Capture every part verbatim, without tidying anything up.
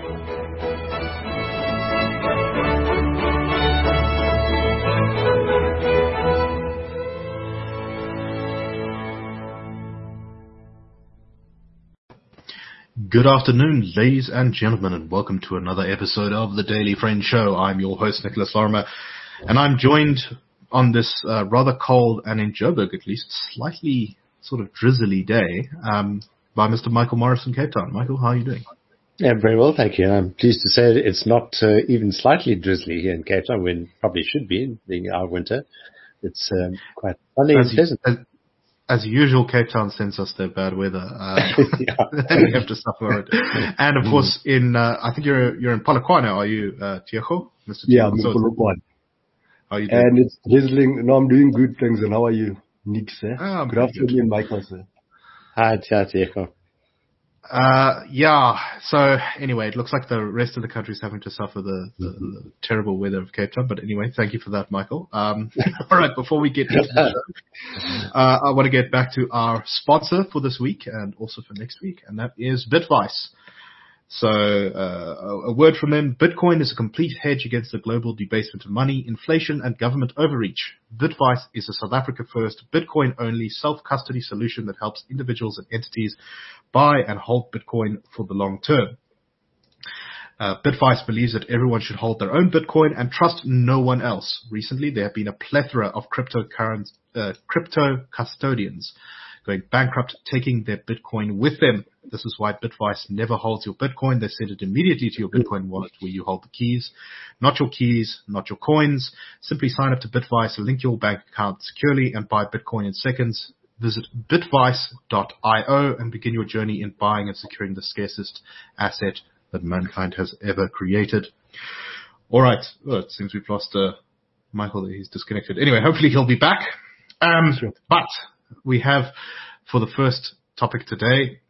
Good afternoon, ladies and gentlemen, and welcome to another episode of the Daily Friend Show. I'm your host, Nicholas Lorimer, and I'm joined on this uh, rather cold and, in Joburg at least, slightly sort of drizzly day um, by Mister Michael Morris in Cape Town. Michael, how are you doing? Yeah, very well, thank you. I'm pleased to say it's not uh, even slightly drizzly here in Cape Town, when it probably should be, being our winter. It's um, quite sunny and pleasant. As, as usual, Cape Town sends us their bad weather. Uh, and we have to suffer it. And of course, in uh, I think you're you're in Polokwane, are you, uh, Tiago? Mister Yeah, I'm in Polokwane. How are you doing? And it's drizzling. No, I'm doing good things. And how are you, Nick, sir? Oh, good afternoon, Michael, sir. Hi, Tiago. Uh, yeah, so anyway, it looks like the rest of the country is having to suffer the, the, the terrible weather of Cape Town. But anyway, thank you for that, Michael. Um, all right, before we get into the show, uh, I want to get back to our sponsor for this week and also for next week, and that is Bitvice. So, uh, a word from them. Bitcoin is a complete hedge against the global debasement of money, inflation, and government overreach. Bitvice is a South Africa-first, Bitcoin-only self-custody solution that helps individuals and entities buy and hold Bitcoin for the long term. Uh, Bitvice believes that everyone should hold their own Bitcoin and trust no one else. Recently, there have been a plethora of cryptocurrency, uh, crypto custodians going bankrupt, taking their Bitcoin with them. This is why Bitvice never holds your Bitcoin. They send it immediately to your Bitcoin wallet where you hold the keys. Not your keys, not your coins. Simply sign up to Bitvice, link your bank account securely, and buy Bitcoin in seconds. Visit bitvice dot io and begin your journey in buying and securing the scarcest asset that mankind has ever created. All right. Oh, it seems we've lost uh, Michael. He's disconnected. Anyway, hopefully he'll be back. Um, sure. But we have, for the first topic today,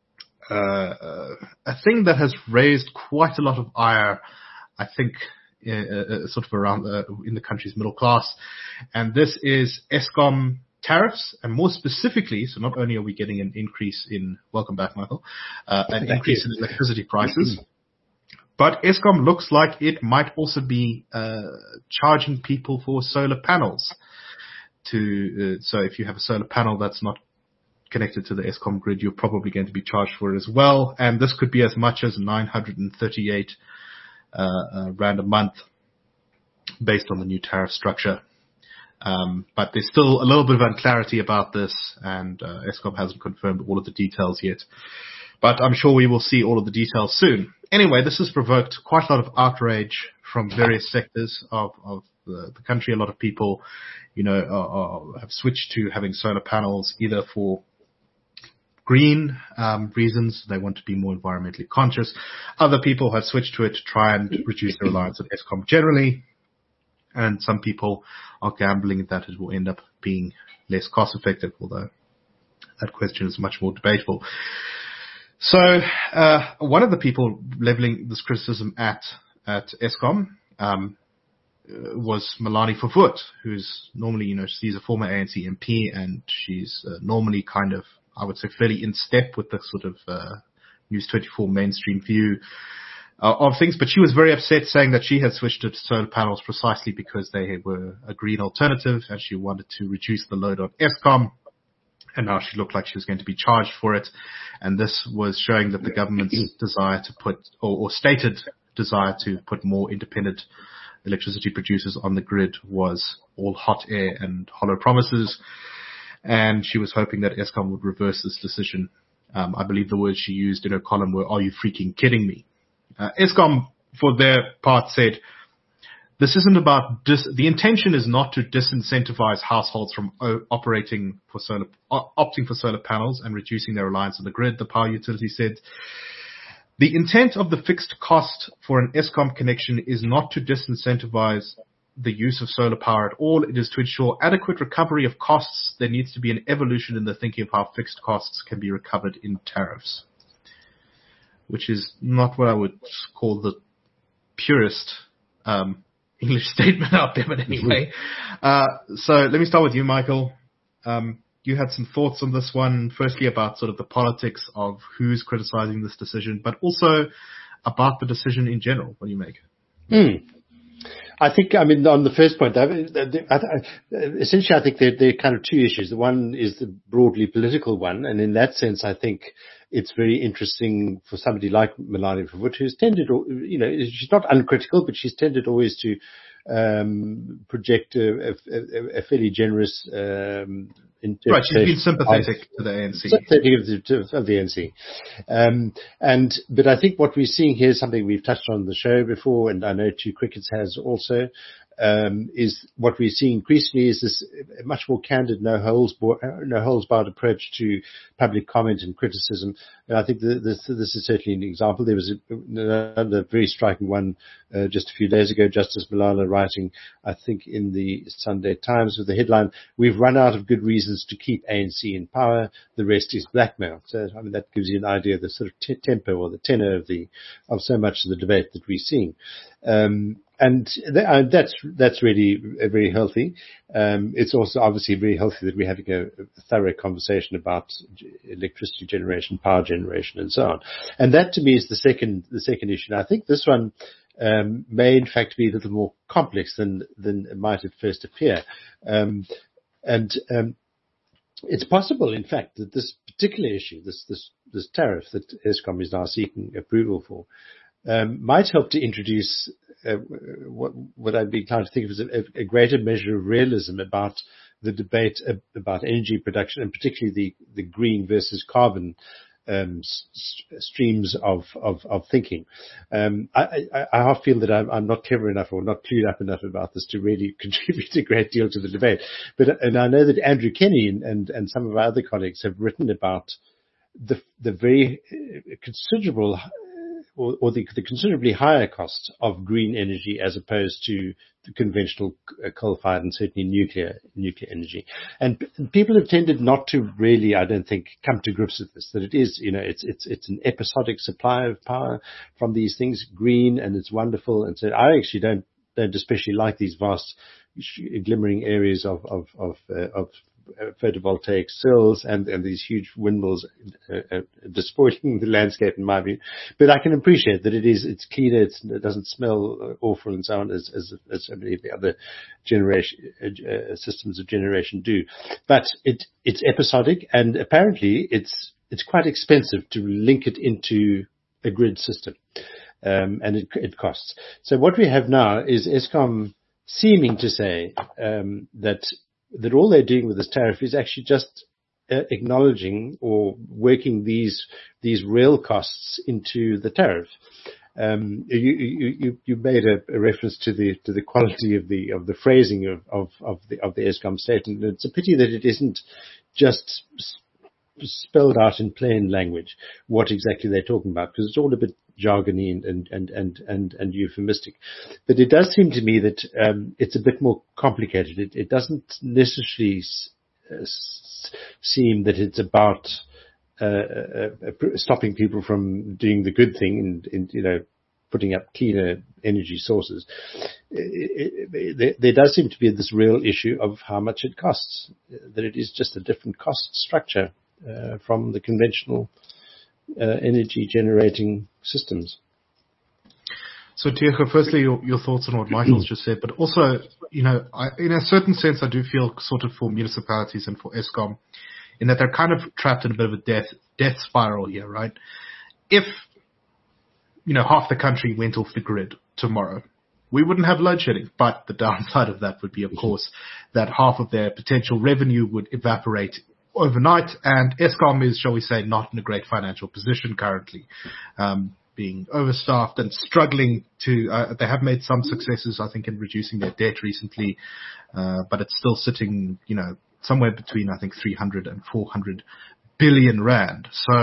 uh, a thing that has raised quite a lot of ire, I think, uh, uh, sort of around uh, in the country's middle class. And this is Eskom tariffs, and more specifically, so not only are we getting an increase in, welcome back, Michael, uh, an Thank increase you. in electricity prices, but Eskom looks like it might also be uh, charging people for solar panels. To uh, so if you have a solar panel that's not connected to the Eskom grid, you're probably going to be charged for it as well, and this could be as much as nine hundred thirty-eight uh, uh, rand a month, based on the new tariff structure. Um, but there's still a little bit of unclarity about this, and uh, Eskom hasn't confirmed all of the details yet. But I'm sure we will see all of the details soon. Anyway, this has provoked quite a lot of outrage from various sectors of, of the, the country. A lot of people, you know, are, are, have switched to having solar panels either for green um, reasons. They want to be more environmentally conscious. Other people have switched to it to try and reduce their reliance on Eskom generally. And some people are gambling that it will end up being less cost effective, although that question is much more debatable. So, uh, one of the people leveling this criticism at, at Eskom, um, was Melanie Verwoerd, who's normally, you know, she's a former A N C M P, and she's uh, normally kind of, I would say, fairly in step with the sort of, uh, News twenty-four mainstream view Uh, of things, but she was very upset, saying that she had switched to solar panels precisely because they were a green alternative, and she wanted to reduce the load on Eskom, and now she looked like she was going to be charged for it. And this was showing that the government's desire to put, or, or stated desire to put more independent electricity producers on the grid was all hot air and hollow promises, and she was hoping that Eskom would reverse this decision. Um, I believe the words she used in her column were, "Are you freaking kidding me?" Uh, Eskom, for their part, said, this isn't about, dis- the intention is not to disincentivize households from o- operating for solar, o- opting for solar panels and reducing their reliance on the grid, the power utility said. The intent of the fixed cost for an Eskom connection is not to disincentivize the use of solar power at all. It is to ensure adequate recovery of costs. There needs to be an evolution in the thinking of how fixed costs can be recovered in tariffs, which is not what I would call the purest um, English statement out there, but anyway. Uh, so let me start with you, Michael. Um, you had some thoughts on this one, firstly about sort of the politics of who's criticizing this decision, but also about the decision in general? What do you make? Hmm. I think, I mean, on the first point, I, I, I, essentially, I think there, there are kind of two issues. The one is the broadly political one, and in that sense, I think it's very interesting for somebody like Melania Verwoerd, who's tended, you know, she's not uncritical, but she's tended always to um, project a, a, a fairly generous um, Right, she's been sympathetic to the A N C. Sympathetic of the, of the A N C. Um, and, but I think what we're seeing here is something we've touched on the show before, and I know Two Crickets has also, um, is what we're seeing increasingly is this much more candid, no holes, no holes barred approach to public comment and criticism. And I think this, this is certainly an example. There was a, another very striking one uh, just a few days ago, Justice Malala writing, I think, in the Sunday Times with the headline, "We've run out of good reasons to keep A N C in power. The rest is blackmail." So, I mean, that gives you an idea of the sort of t- tempo or the tenor of the of so much of the debate that we're seeing. Um, And th- uh, that's that's really uh, very healthy. Um, it's also obviously very healthy that we're having a, a thorough conversation about g- electricity generation, power generation, and so on. And that, to me, is the second the second issue. And I think this one um, may, in fact, be a little more complex than than it might at first appear. Um, and um, it's possible, in fact, that this particular issue, this this this tariff that Eskom is now seeking approval for, um, might help to introduce Uh, what, what I'd be inclined to think of as a, a greater measure of realism about the debate about energy production, and particularly the, the green versus carbon um, s- streams of, of, of thinking. Um, I, I, I half feel that I'm, I'm not clever enough or not clued up enough about this to really contribute a great deal to the debate. But and I know that Andrew Kenny and, and, and some of our other colleagues have written about the the very considerable Or, or the, the considerably higher cost of green energy as opposed to the conventional coal-fired and certainly nuclear nuclear energy. And p- people have tended not to really, I don't think, come to grips with this. That it is, you know, it's it's it's an episodic supply of power from these things, green, and it's wonderful. And so I actually don't don't especially like these vast, glimmering areas of of of, uh, of photovoltaic cells and, and these huge windmills uh, uh, despoiling the landscape, in my view. But I can appreciate that it is, it's cleaner, it's, it doesn't smell awful and so on as, as, as so many of the other generation, uh, systems of generation do. But it, it's episodic, and apparently it's, it's quite expensive to link it into a grid system. Um, and it, it costs. So what we have now is Eskom seeming to say, um, that that all they're doing with this tariff is actually just uh, acknowledging or working these these real costs into the tariff. Um, you, you, you, you made a, a reference to the to the quality of the of the phrasing of of, of the of the Eskom statement. It's a pity that it isn't just spelled out in plain language what exactly they're talking about, because it's all a bit jargony and and and and and, and euphemistic. But it does seem to me that um, it's a bit more complicated. It, it doesn't necessarily s- s- seem that it's about uh, uh, stopping people from doing the good thing and, and you know putting up cleaner energy sources. It, it, there, there does seem to be this real issue of how much it costs. That it is just a different cost structure uh, from the conventional Uh, energy generating systems. So, Tiago, firstly, your, your thoughts on what Michael's just said, but also, you know, I, in a certain sense, I do feel sort of for municipalities and for Eskom, in that they're kind of trapped in a bit of a death death spiral here, right? If, you know, half the country went off the grid tomorrow, we wouldn't have load shedding. But the downside of that would be, of course, that half of their potential revenue would evaporate overnight, and Eskom is, shall we say, not in a great financial position currently, um, being overstaffed and struggling to, uh, they have made some successes, I think, in reducing their debt recently, uh, but it's still sitting, you know, somewhere between, I think, three hundred and four hundred billion rand. So,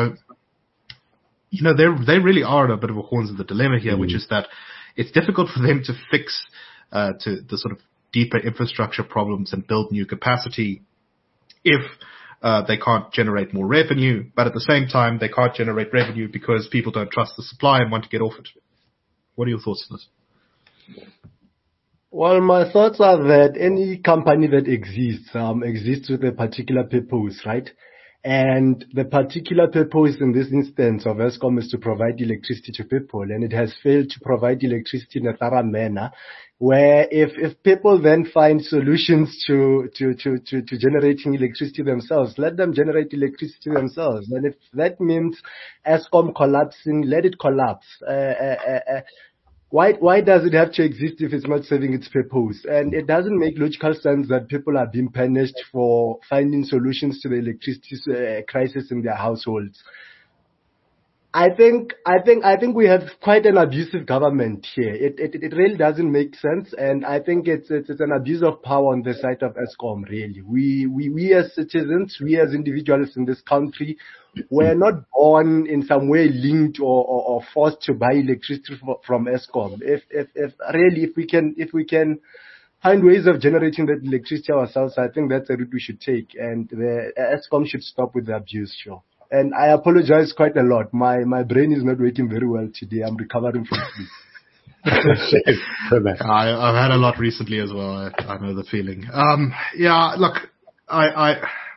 you know, they they really are at a bit of a horns of the dilemma here, mm. which is that it's difficult for them to fix, uh, to the sort of deeper infrastructure problems and build new capacity if Uh, they can't generate more revenue, but at the same time, they can't generate revenue because people don't trust the supply and want to get off it. What are your thoughts on this? Well, my thoughts are that any company that exists, um, exists with a particular purpose, right? And the particular purpose in this instance of Eskom is to provide electricity to people, and it has failed to provide electricity in a thorough manner, where if, if people then find solutions to, to, to, to, to generating electricity themselves, let them generate electricity themselves. And if that means Eskom collapsing, let it collapse. Uh, uh, uh, uh, Why, why does it have to exist if it's not serving its purpose? And it doesn't make logical sense that people are being punished for finding solutions to the electricity uh, crisis in their households. I think, I think, I think we have quite an abusive government here. It, it, it really doesn't make sense. And I think it's, it's, it's an abuse of power on the side of Eskom, really. We, we, we as citizens, we as individuals in this country, we're not born in some way linked or, or, or forced to buy electricity from Eskom. If, if, if really, if we can, if we can find ways of generating that electricity ourselves, I think that's a route we should take. And the Eskom should stop with the abuse, sure. And I apologize quite a lot. My, my brain is not working very well today. I'm recovering from sleep. I, I've had a lot recently as well. I, I know the feeling. Um, yeah, look, I, I,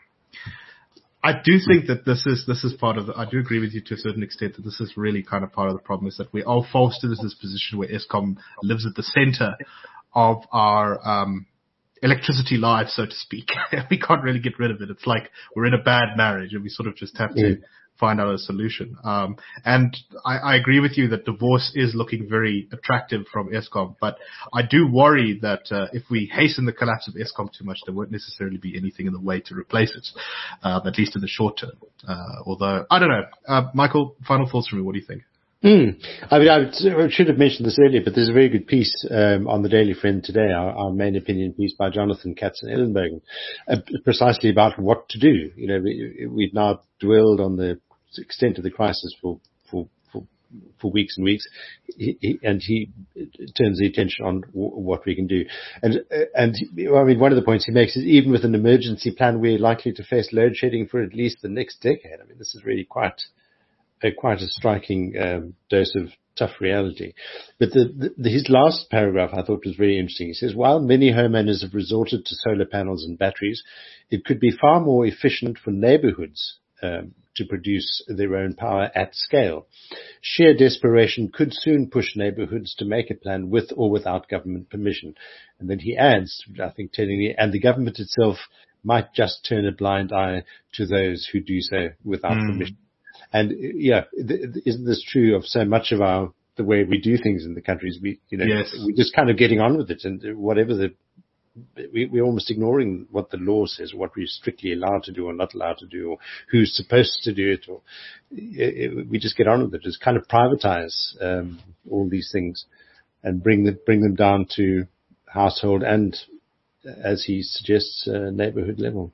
I do think that this is, this is part of the, I do agree with you to a certain extent that this is really kind of part of the problem, is that we are forced into this position where Eskom lives at the center of our, um, electricity lives, so to speak. We can't really get rid of it. It's like we're in a bad marriage and we sort of just have to mm. find out a solution. Um, and I, I agree with you that divorce is looking very attractive from Eskom, but I do worry that uh, if we hasten the collapse of Eskom too much, there won't necessarily be anything in the way to replace it, uh, at least in the short term. Uh, although, I don't know. Uh, Michael, final thoughts from you. What do you think? Mm. I mean, I should have mentioned this earlier, but there's a very good piece um, on the Daily Friend today, our, our main opinion piece by Jonathan Katzenellenberg, uh, precisely about what to do. You know, we, we've now dwelled on the extent of the crisis for for for, for weeks and weeks, he, he, and he turns the attention on w- what we can do. And uh, and I mean, one of the points he makes is even with an emergency plan, we're likely to face load shedding for at least the next decade. I mean, this is really quite. A, quite a striking um, dose of tough reality. But the, the, his last paragraph I thought was very interesting. He says, while many homeowners have resorted to solar panels and batteries, it could be far more efficient for neighborhoods um, to produce their own power at scale. Sheer desperation could soon push neighborhoods to make a plan with or without government permission. And then he adds, I think tellingly, and the government itself might just turn a blind eye to those who do so without mm. permission. And yeah, th- isn't this true of so much of our, the way we do things in the countries? We, you know, yes. we're just kind of getting on with it, and whatever the, we, we're almost ignoring what the law says, what we're strictly allowed to do or not allowed to do, or who's supposed to do it, or it, it, we just get on with it. Just kind of privatize um, all these things and bring them bring them down to household and, as he suggests, uh, neighborhood level.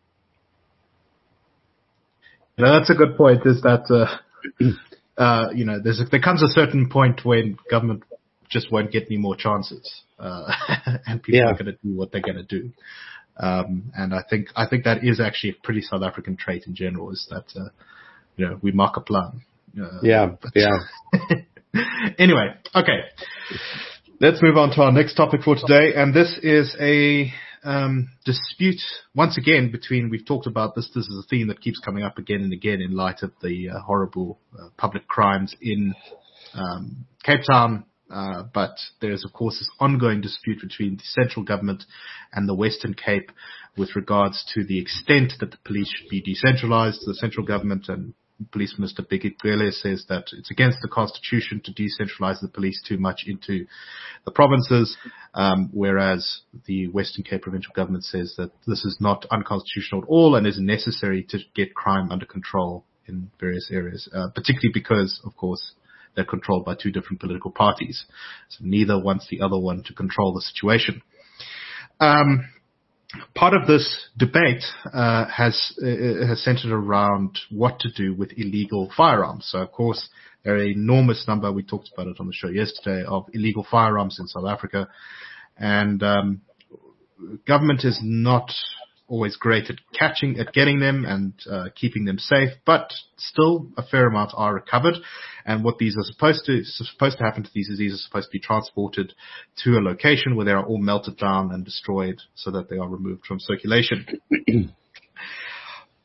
You know, that's a good point, is that, uh, uh, you know, there's a, there comes a certain point when government just won't get any more chances, uh, and people yeah. are going to do what they're going to do. Um, and I think, I think that is actually a pretty South African trait in general, is that, uh, you know, we mark a plan. Uh, yeah, yeah. Anyway, okay. Let's move on to our next topic for today. And this is a, Um, dispute once again between, we've talked about this, this is a theme that keeps coming up again and again in light of the uh, horrible uh, public crimes in um, Cape Town, uh, but there's of course this ongoing dispute between the central government and the Western Cape with regards to the extent that the police should be decentralized. The central government and Police Minister Bheki Cele says that it's against the constitution to decentralize the police too much into the provinces, um, whereas the Western Cape provincial government says that this is not unconstitutional at all and is necessary to get crime under control in various areas, uh, particularly because, of course, they're controlled by two different political parties. So neither wants the other one to control the situation. Um, Part of this debate uh, has uh, has centered around what to do with illegal firearms. So, of course, there are an enormous number, we talked about it on the show yesterday, of illegal firearms in South Africa. And um, government is not always great at catching, at getting them and uh, keeping them safe, but still a fair amount are recovered. And what these are supposed to supposed to happen to these is these are supposed to be transported to a location where they are all melted down and destroyed so that they are removed from circulation.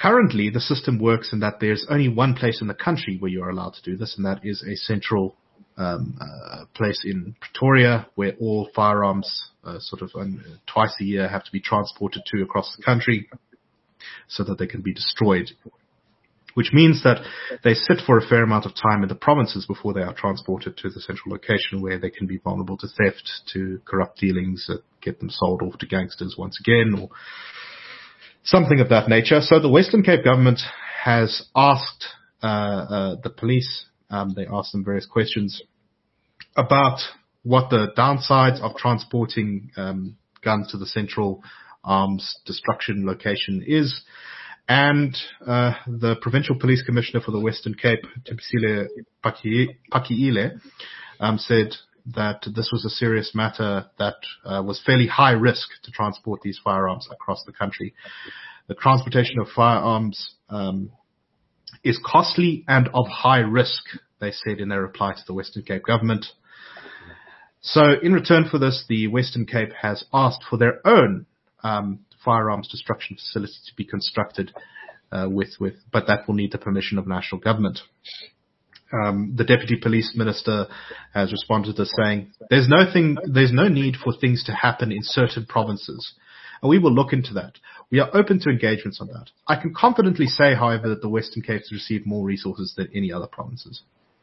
currently, the system works in that there's only one place in the country where you're allowed to do this, and that is a central um, uh, place in Pretoria where all firearms uh, sort of um, twice a year have to be transported to across the country so that they can be destroyed, which means that they sit for a fair amount of time in the provinces before they are transported to the central location where they can be vulnerable to theft, to corrupt dealings that get them sold off to gangsters once again, or something of that nature. So the Western Cape government has asked uh, uh, the police, um, they asked them various questions about what the downsides of transporting um, guns to the central arms destruction location is. And uh, the Provincial Police Commissioner for the Western Cape, Thembisile Pakiile, um, said that this was a serious matter that uh, was fairly high risk to transport these firearms across the country. The transportation of firearms um, is costly and of high risk, they said in their reply to the Western Cape government. So in return for this, the Western Cape has asked for their own um, firearms destruction facility to be constructed uh, with, with, but that will need the permission of national government. Um, the Deputy Police Minister has responded to saying, there's no thing, there's no need for things to happen in certain provinces. And we will look into that. We are open to engagements on that. I can confidently say, however, that the Western Cape has received more resources than any other provinces.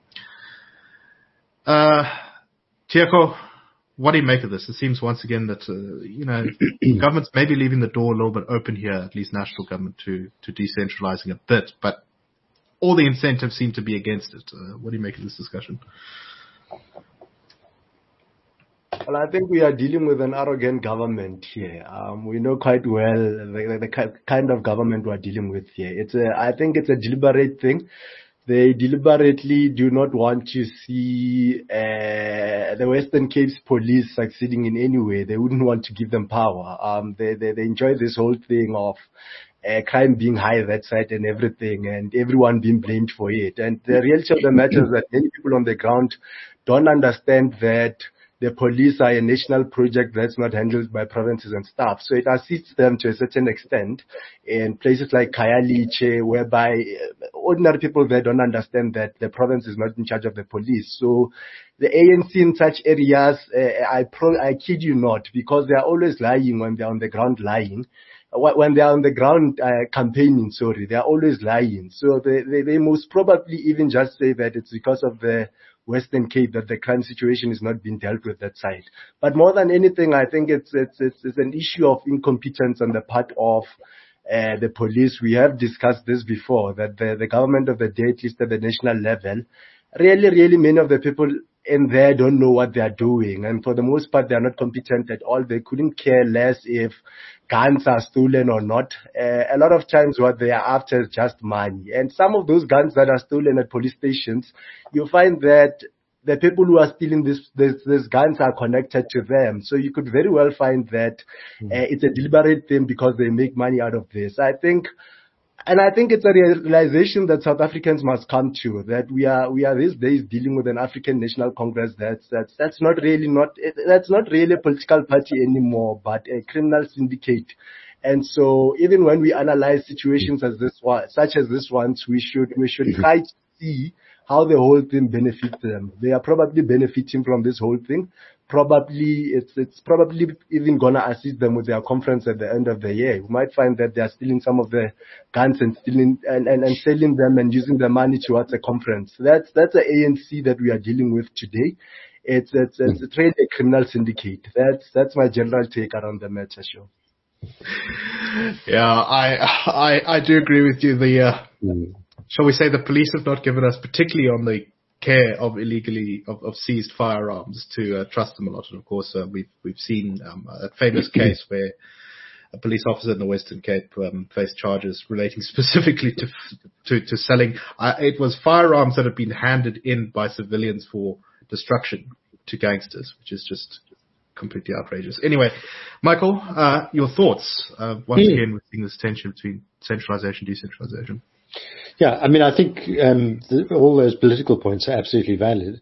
Uh, Tiako, what do you make of this? It seems once again that, uh, you know, governments may be leaving the door a little bit open here, at least national government, to, to decentralizing a bit, but all the incentives seem to be against it. Uh, what do you make of this discussion? Well, I think we are dealing with an arrogant government here. Um, we know quite well the, the kind of government we're dealing with here. It's a, I think it's a deliberate thing. They deliberately do not want to see uh, the Western Cape's police succeeding in any way. They wouldn't want to give them power. Um, they, they, they enjoy this whole thing of uh, crime being high that side and everything, and everyone being blamed for it. And the reality of the matter is that many people on the ground don't understand that the police are a national project that's not handled by provinces and staff. So it assists them to a certain extent in places like Khayelitsha, whereby ordinary people there don't understand that the province is not in charge of the police. So the A N C in such areas, uh, I, pro- I kid you not, because they are always lying when they're on the ground lying. When they are on the ground uh, campaigning, sorry, they are always lying. So they, they, they most probably even just say that it's because of the Western Cape that the crime situation is not being dealt with that side. But more than anything, I think it's it's it's, it's an issue of incompetence on the part of uh, the police. We have discussed this before, that the, the government of the day, at least at the national level, really, really many of the people in there don't know what they are doing. And for the most part, they are not competent at all. They couldn't care less if guns are stolen or not. Uh, a lot of times what they are after is just money. And some of those guns that are stolen at police stations, you find that the people who are stealing this, this, these guns are connected to them. So you could very well find that uh, it's a deliberate thing because they make money out of this. I think And I think it's a realization that South Africans must come to, that we are, we are these days dealing with an African National Congress that's, that's, that's not really not, that's not really a political party anymore, but a criminal syndicate. And so even when we analyze situations as this one, such as this one, we should, we should try to see how the whole thing benefits them. They are probably benefiting from this whole thing. Probably, it's, it's probably even gonna assist them with their conference at the end of the year. We might find that they are stealing some of the guns and stealing, and, and, and selling them and using the money towards a conference. That's, that's the A N C that we are dealing with today. It's, it's, it's, it's really a criminal syndicate. That's, that's my general take around the matter, sure. Yeah, I, I, I do agree with you. The, uh, mm. shall we say the police have not given us, particularly on the care of illegally, of, of seized firearms, to uh, trust them a lot. And of course, uh, we've, we've seen um, a famous case where a police officer in the Western Cape um, faced charges relating specifically to, to, to selling. Uh, it was firearms that had been handed in by civilians for destruction to gangsters, which is just completely outrageous. Anyway, Michael, uh, your thoughts? Uh, once mm. again, we're seeing this tension between centralization and decentralization. Yeah, I mean, I think um, the, all those political points are absolutely valid.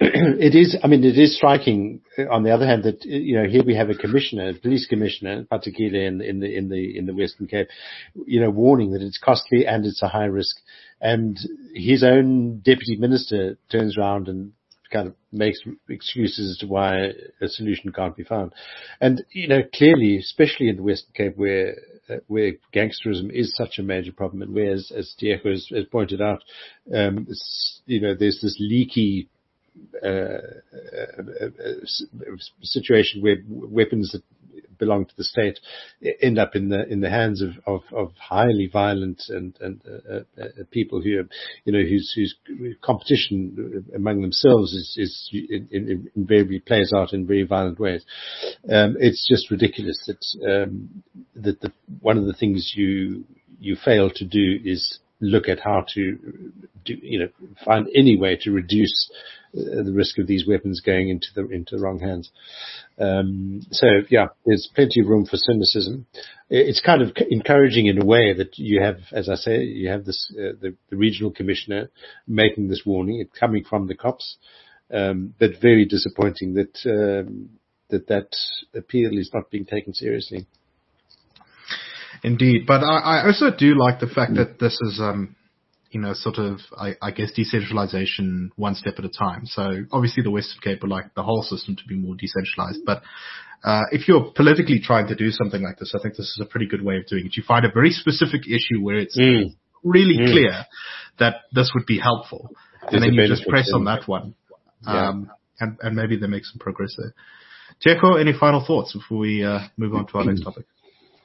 it is, I mean, it is striking, on the other hand, that, you know, here we have a commissioner, a police commissioner, particularly in, in the, in the, in the Western Cape, you know, warning that it's costly and it's a high risk. And his own deputy minister turns around and kind of makes excuses as to why a solution can't be found. And, you know, clearly, especially in the Western Cape where, uh, where gangsterism is such a major problem, and where, as, as Diego has, has pointed out, um, you know, there's this leaky, Uh, a, a, a situation where weapons that belong to the state end up in the in the hands of of, of highly violent and and uh, uh, people who are, you know, whose whose competition among themselves is is in, in, invariably plays out in very violent ways. Um, it's just ridiculous that um, that the, one of the things you you fail to do is look at how to do, you know, find any way to reduce uh, the risk of these weapons going into the into the wrong hands. Um, so yeah, there's plenty of room for cynicism. It's kind of encouraging in a way that you have, as I say, you have this uh, the, the regional commissioner making this warning. It's coming from the cops, um, but very disappointing that um, that that appeal is not being taken seriously. Indeed, but I, I also do like the fact that this is, um, you know, sort of, I, I guess, decentralization one step at a time. So obviously the Western Cape would like the whole system to be more decentralized. But uh, if you're politically trying to do something like this, I think this is a pretty good way of doing it. You find a very specific issue where it's mm. really mm. clear that this would be helpful. There's and then you just press on that one. Yeah. Um, and, and maybe they make some progress there. Teko, any final thoughts before we uh, move on to our next topic?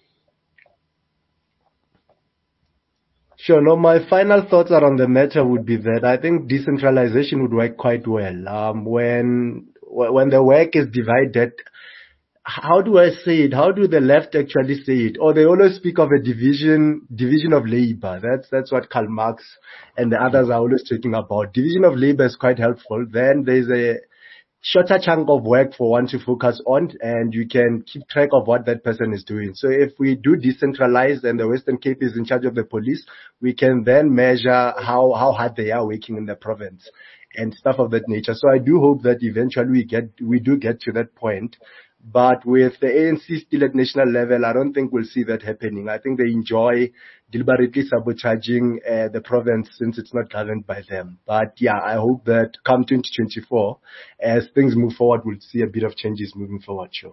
Sure. No, my final thoughts around the matter would be that I think decentralization would work quite well. Um, when, when the work is divided, how do I say it? How do the left actually say it? Or they always speak of a division, division of labor. That's, that's what Karl Marx and the others are always talking about. Division of labor is quite helpful. Then there's a shorter chunk of work for one to focus on, and you can keep track of what that person is doing. So if we do decentralize and the Western Cape is in charge of the police, we can then measure how, how hard they are working in the province and stuff of that nature. So I do hope that eventually we get, we do get to that point. But with the A N C still at national level, I don't think we'll see that happening. I think they enjoy deliberately sabotaging uh, the province since it's not governed by them. But yeah, I hope that come twenty twenty-four, as things move forward, we'll see a bit of changes moving forward, sure.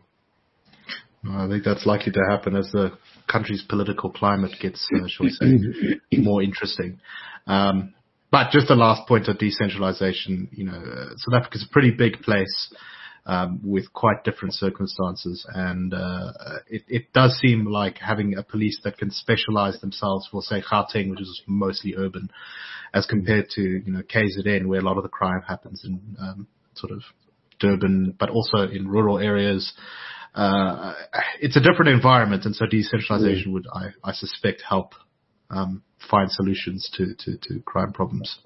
I think that's likely to happen as the country's political climate gets, uh, shall we say, more interesting. Um, but just the last point of decentralization, you know, uh, South Africa's a pretty big place. Um, with quite different circumstances, and uh, it, it does seem like having a police that can specialize themselves for, say, Gauteng, which is mostly urban, as compared to, you know, K Z N, where a lot of the crime happens in um, sort of Durban, but also in rural areas. Uh, it's a different environment, and so decentralization would, I, I suspect, help um, find solutions to, to, to crime problems.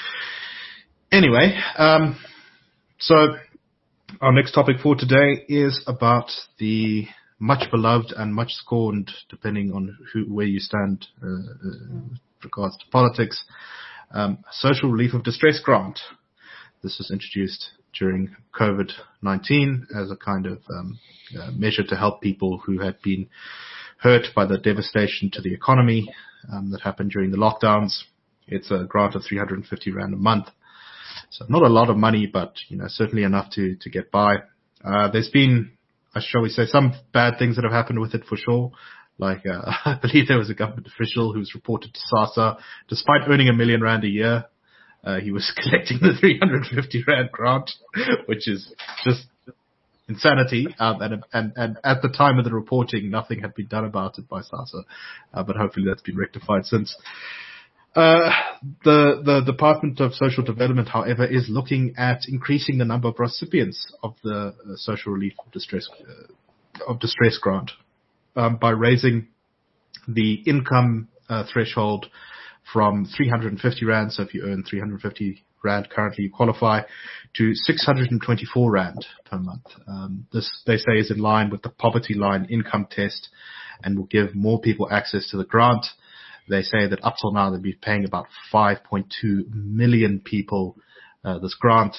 Anyway, um, so. Our next topic for today is about the much beloved and much scorned, depending on who, where you stand uh, uh, with regards to politics, um, social relief of distress grant. This was introduced during COVID nineteen as a kind of um, uh, measure to help people who had been hurt by the devastation to the economy um, that happened during the lockdowns. It's a grant of three hundred fifty rand a month. So not a lot of money, but, you know, certainly enough to, to get by. Uh, there's been, uh, shall we say, some bad things that have happened with it for sure. Like, uh, I believe there was a government official who was reported to SASSA, despite earning a million rand a year, uh, he was collecting the three hundred fifty rand grant, which is just insanity. Um, and, and, and at the time of the reporting, nothing had been done about it by SASSA. Uh, but hopefully that's been rectified since. Uh, the, the Department of Social Development, however, is looking at increasing the number of recipients of the uh, social relief of distress, uh, of distress grant, um, by raising the income uh, threshold from three hundred fifty rand. So if you earn three hundred fifty rand currently, you qualify, to six hundred twenty-four rand per month. Um, this, they say, is in line with the poverty line income test and will give more people access to the grant. They say that up till now they've been paying about five point two million people uh, this grant.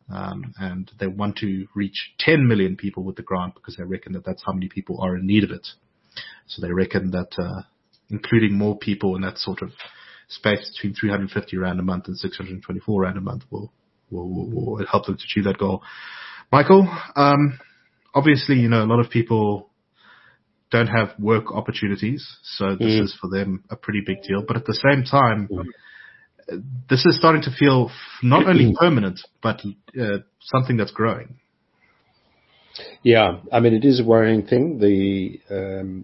Um, and they want to reach ten million people with the grant because they reckon that that's how many people are in need of it. So they reckon that, uh, including more people in that sort of space between three hundred fifty rand a month and six hundred twenty-four rand a month will, will, will, will help them to achieve that goal. Michael, um, obviously, you know, a lot of people don't have work opportunities, so this mm. is for them a pretty big deal. But at the same time, mm. this is starting to feel not only permanent, but uh, something that's growing. Yeah, I mean, it is a worrying thing. The um,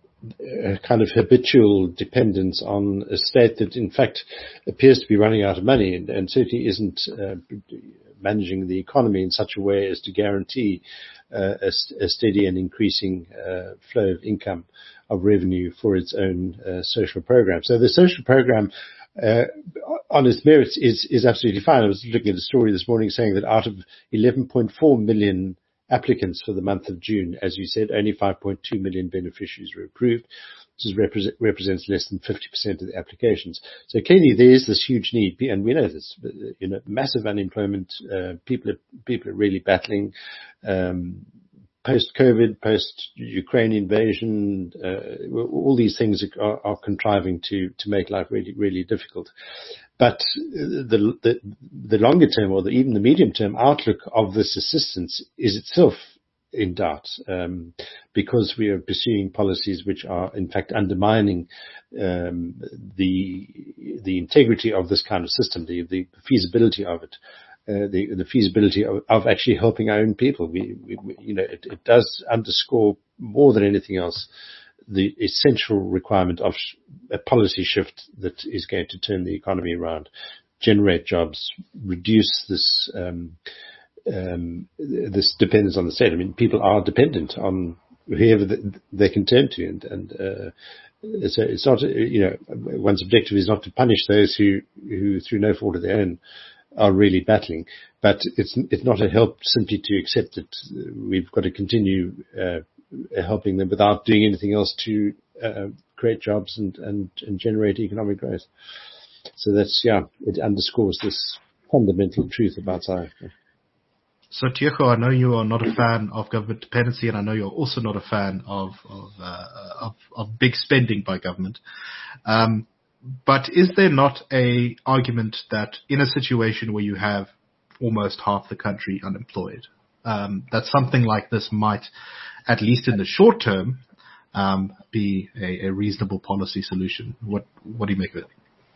a kind of habitual dependence on a state that, in fact, appears to be running out of money and, and certainly isn't uh, managing the economy in such a way as to guarantee uh, a, a steady and increasing uh, flow of income, of revenue for its own uh, social program. So the social program, uh, on its merits, is, is absolutely fine. I was looking at a story this morning saying that out of eleven point four million applicants for the month of June, as you said, only five point two million beneficiaries were approved, which is represent, represents less than fifty percent of the applications. So clearly there is this huge need, and we know this, you know, massive unemployment, uh, people are, people are really battling, um, post-COVID, post-Ukraine invasion, uh, all these things are, are contriving to, to make life really, really difficult. But the, the, the longer term or the, even the medium term outlook of this assistance is itself in doubt, um, because we are pursuing policies which are in fact undermining, um, the, the integrity of this kind of system, the, the feasibility of it. Uh, the, the feasibility of, of actually helping our own people. We, we you know, it, it does underscore more than anything else the essential requirement of sh- a policy shift that is going to turn the economy around, generate jobs, reduce this um, um, this dependence on the state. I mean, people are dependent on whoever the, they can turn to, and, and uh, it's, a, it's not, you know, one's objective is not to punish those who who through no fault of their own are really battling, but it's it's not a help simply to accept that we've got to continue uh, helping them without doing anything else to uh, create jobs and, and, and generate economic growth. So that's, yeah, it underscores this fundamental truth about South Africa. So Tieho, I know you are not a fan of government dependency, and I know you're also not a fan of of uh, of, of big spending by government. Um, But is there not a argument that in a situation where you have almost half the country unemployed, um, that something like this might, at least in the short term, um, be a, a reasonable policy solution? What What do you make of it?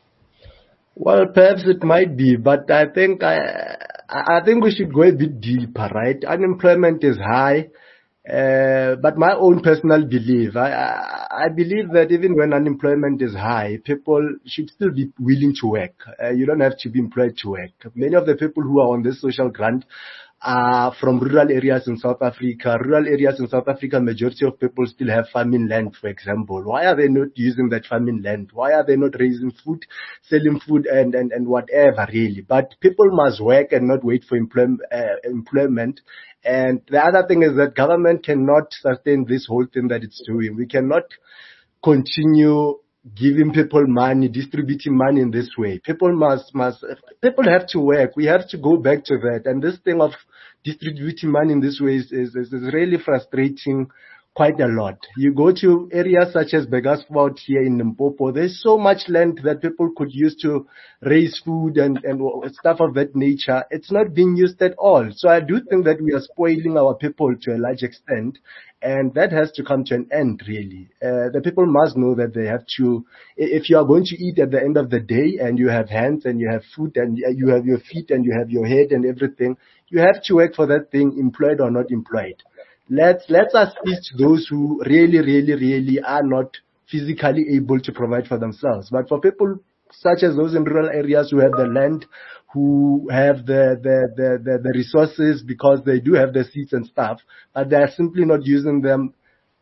Well, perhaps it might be, but I think I I think we should go a bit deeper, right? Unemployment is high. Uh, but my own personal belief, I, I, I believe that even when unemployment is high, people should still be willing to work. Uh, you don't have to be employed to work. Many of the people who are on this social grant are from rural areas in South Africa. Rural areas in South Africa, majority of people still have farming land, for example. Why are they not using that farming land? Why are they not raising food, selling food and, and, and whatever really? But people must work and not wait for employment, uh, employment. And the other thing is that government cannot sustain this whole thing that it's doing. We cannot continue giving people money, distributing money in this way. People must, must, people have to work. We have to go back to that. And this thing of distributing money in this way is, is, is really frustrating quite a lot. You go to areas such as Begasfort here in Limpopo, there's so much land that people could use to raise food and, and stuff of that nature. It's not being used at all. So I do think that we are spoiling our people to a large extent, and that has to come to an end, really. Uh, the people must know that they have to, if you are going to eat at the end of the day and you have hands and you have food and you have your feet and you have your head and everything, you have to work for that thing, employed or not employed. Let's, let's assist those who really, really, really are not physically able to provide for themselves. But for people such as those in rural areas who have the land, who have the, the, the, the, the resources because they do have the seeds and stuff, but they are simply not using them.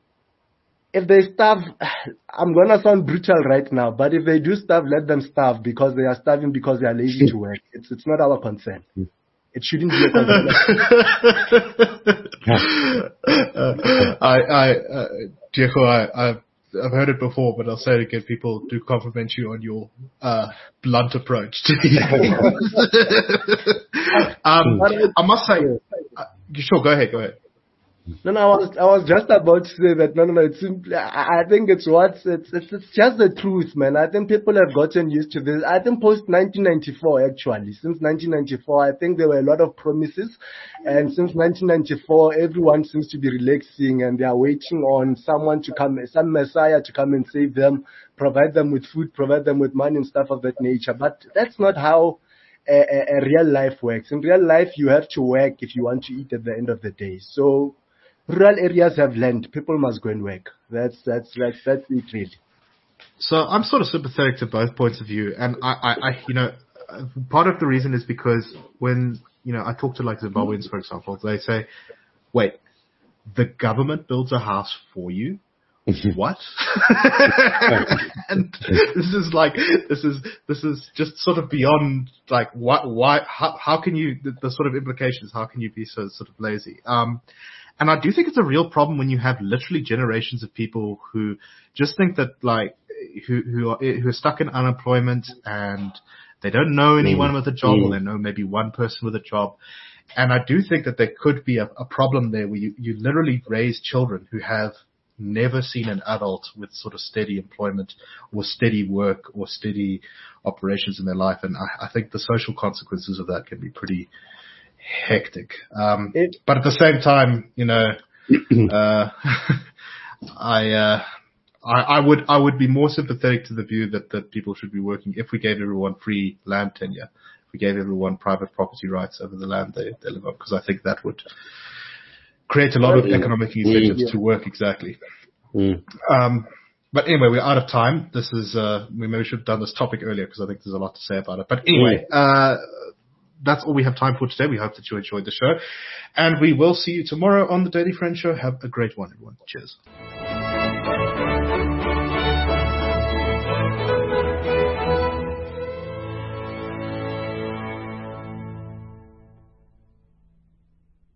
If they starve, I'm going to sound brutal right now, but if they do starve, let them starve because they are starving because they are lazy to work. It's, it's not our concern. It shouldn't be a concern. uh, I, I, uh, Diego, I, I I've heard it before, but I'll say it again. People do compliment you on your uh, blunt approach to um, I must say, uh, sure, go ahead, go ahead. No, no, I was, I was just about to say that, no, no, no, it's simply, I, I think it's what, it's, it's, it's just the truth, man. I think people have gotten used to this. I think post nineteen ninety-four, actually, since nineteen ninety-four, I think there were a lot of promises. And since nineteen ninety-four, everyone seems to be relaxing and they are waiting on someone to come, some messiah to come and save them, provide them with food, provide them with money and stuff of that nature. But that's not how a, a, a real life works. In real life, you have to work if you want to eat at the end of the day. So, rural areas have land. People must go and work. That's that's that's that's it really. So I'm sort of sympathetic to both points of view, and I, I, I, you know, part of the reason is because when you know I talk to like Zimbabweans, for example, they say, "Wait, the government builds a house for you." What? And this is like this is this is just sort of beyond like what why how how can you the, the sort of implications? How can you be so sort of lazy? Um. And I do think it's a real problem when you have literally generations of people who just think that like, who, who are, who are stuck in unemployment and they don't know anyone with a job, or they know maybe one person with a job. And I do think that there could be a, a problem there where you, you literally raise children who have never seen an adult with sort of steady employment or steady work or steady operations in their life. And I, I think the social consequences of that can be pretty hectic. Um, it, but at the same time, you know, uh, I, uh, I, I would, I would be more sympathetic to the view that, that people should be working if we gave everyone free land tenure, if we gave everyone private property rights over the land they, they live on, because I think that would create a lot of economic incentives yeah. to work exactly. Mm. Um, but anyway, we're out of time. This is, uh, we maybe should have done this topic earlier because I think there's a lot to say about it. But anyway, uh, that's all we have time for today. We hope that you enjoyed the show. And we will see you tomorrow on the Daily Friend Show. Have a great one, everyone. Cheers.